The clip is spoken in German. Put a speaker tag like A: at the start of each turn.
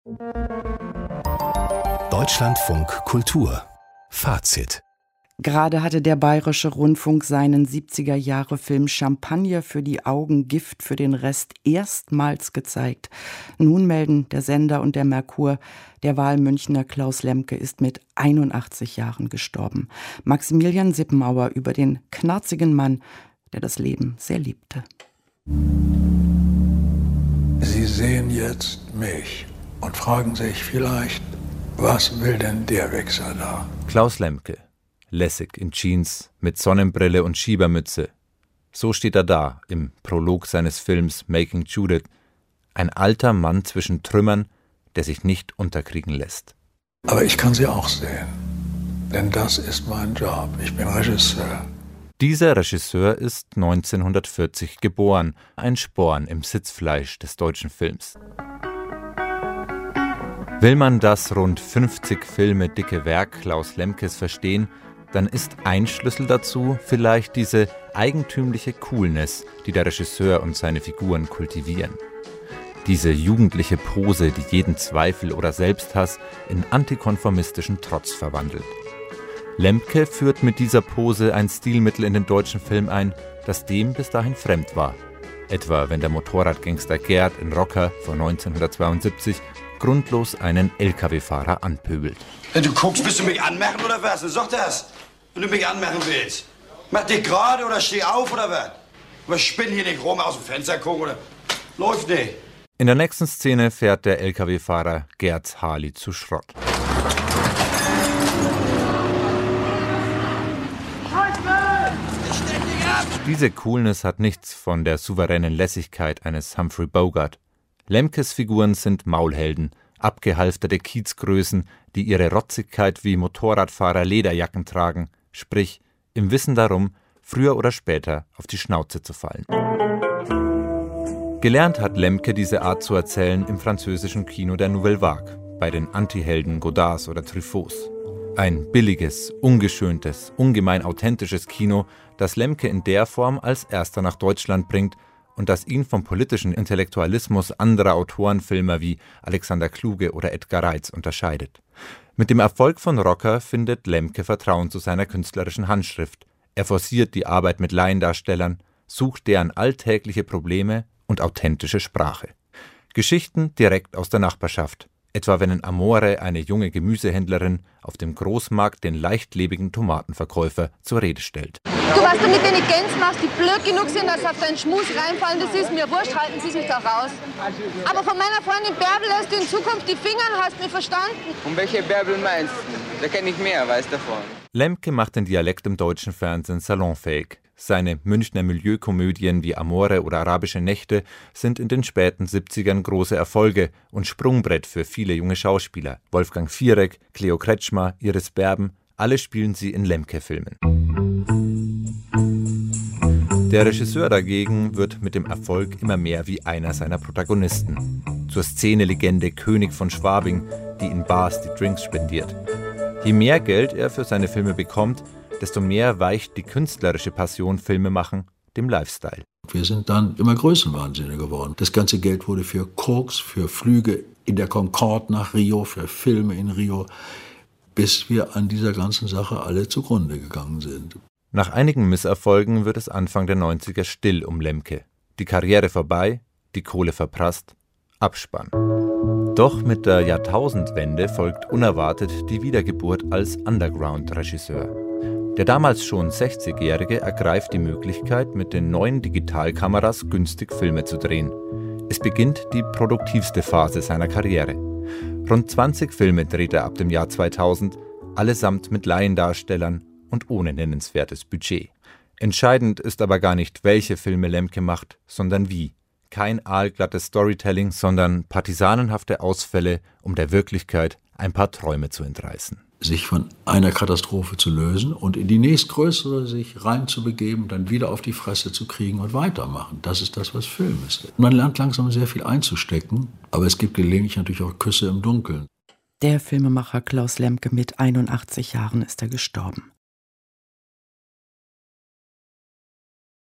A: Deutschlandfunk Kultur Fazit.
B: Gerade hatte der Bayerische Rundfunk seinen 70er-Jahre-Film Champagner für die Augen, Gift für den Rest erstmals gezeigt. Nun melden der Sender und der Merkur, der Wahlmünchner Klaus Lemke ist mit 81 Jahren gestorben. Maximilian Sippenauer über den knarzigen Mann, der das Leben sehr liebte.
C: Sie sehen jetzt mich und fragen sich vielleicht, was will denn der Wichser da?
D: Klaus Lemke, lässig in Jeans, mit Sonnenbrille und Schiebermütze. So steht er da im Prolog seines Films Making Judith. Ein alter Mann zwischen Trümmern, der sich nicht unterkriegen lässt.
C: Aber ich kann sie auch sehen, denn das ist mein Job. Ich bin Regisseur.
D: Dieser Regisseur ist 1940 geboren, ein Sporn im Sitzfleisch des deutschen Films. Will man das rund 50 Filme dicke Werk Klaus Lemkes verstehen, dann ist ein Schlüssel dazu vielleicht diese eigentümliche Coolness, die der Regisseur und seine Figuren kultivieren. Diese jugendliche Pose, die jeden Zweifel oder Selbsthass in antikonformistischen Trotz verwandelt. Lemke führt mit dieser Pose ein Stilmittel in den deutschen Film ein, das dem bis dahin fremd war. Etwa wenn der Motorradgangster Gerd in Rocker von 1972 grundlos einen LKW-Fahrer anpöbelt.
E: Wenn du guckst, willst du mich anmachen oder was? Sag das, wenn du mich anmachen willst. Mach dich gerade oder steh auf oder was? Aber spinn hier nicht rum, aus dem Fenster gucken oder... Läuft nicht.
D: In der nächsten Szene fährt der LKW-Fahrer Gerds Harley zu Schrott. Diese Coolness hat nichts von der souveränen Lässigkeit eines Humphrey Bogart. Lemkes Figuren sind Maulhelden, abgehalfterte Kiezgrößen, die ihre Rotzigkeit wie Motorradfahrer Lederjacken tragen, sprich im Wissen darum, früher oder später auf die Schnauze zu fallen. Gelernt hat Lemke diese Art zu erzählen im französischen Kino der Nouvelle Vague, bei den Antihelden Godards oder Truffauts. Ein billiges, ungeschöntes, ungemein authentisches Kino, das Lemke in der Form als erster nach Deutschland bringt und das ihn vom politischen Intellektualismus anderer Autorenfilmer wie Alexander Kluge oder Edgar Reitz unterscheidet. Mit dem Erfolg von Rocker findet Lemke Vertrauen zu seiner künstlerischen Handschrift. Er forciert die Arbeit mit Laiendarstellern, sucht deren alltägliche Probleme und authentische Sprache. Geschichten direkt aus der Nachbarschaft. Etwa wenn in Amore eine junge Gemüsehändlerin auf dem Großmarkt den leichtlebigen Tomatenverkäufer zur Rede stellt.
F: Du, was du mit den Gens machst, die blöd genug sind, dass sie auf deinen Schmus reinfallen, das ist mir wurscht, halten sie sich doch raus. Aber von meiner Freundin Bärbel lässt du in Zukunft die Finger, hast du mich verstanden?
G: Und welche Bärbel meinst du? Da kenne ich mehr, weiß davon.
D: Lemke macht den Dialekt im deutschen Fernsehen salonfähig. Seine Münchner Milieukomödien wie Amore oder Arabische Nächte sind in den späten 70ern große Erfolge und Sprungbrett für viele junge Schauspieler. Wolfgang Fierek, Cleo Kretschmer, Iris Berben, alle spielen sie in Lemke-Filmen. Der Regisseur dagegen wird mit dem Erfolg immer mehr wie einer seiner Protagonisten. Zur Szenelegende König von Schwabing, die in Bars die Drinks spendiert. Je mehr Geld er für seine Filme bekommt, desto mehr weicht die künstlerische Passion Filmemachen dem Lifestyle.
C: Wir sind dann immer Größenwahnsinnig geworden. Das ganze Geld wurde für Koks, für Flüge in der Concorde nach Rio, für Filme in Rio, bis wir an dieser ganzen Sache alle zugrunde gegangen sind.
D: Nach einigen Misserfolgen wird es Anfang der 90er still um Lemke. Die Karriere vorbei, die Kohle verprasst, Abspann. Doch mit der Jahrtausendwende folgt unerwartet die Wiedergeburt als Underground-Regisseur. Der damals schon 60-Jährige ergreift die Möglichkeit, mit den neuen Digitalkameras günstig Filme zu drehen. Es beginnt die produktivste Phase seiner Karriere. Rund 20 Filme dreht er ab dem Jahr 2000, allesamt mit Laiendarstellern und ohne nennenswertes Budget. Entscheidend ist aber gar nicht, welche Filme Lemke macht, sondern wie. Kein aalglattes Storytelling, sondern partisanenhafte Ausfälle, um der Wirklichkeit ein paar Träume zu entreißen.
C: Sich von einer Katastrophe zu lösen und in die nächstgrößere sich reinzubegeben, dann wieder auf die Fresse zu kriegen und weitermachen. Das ist das, was Film ist. Man lernt langsam sehr viel einzustecken, aber es gibt gelegentlich natürlich auch Küsse im Dunkeln.
B: Der Filmemacher Klaus Lemke mit 81 Jahren ist er gestorben.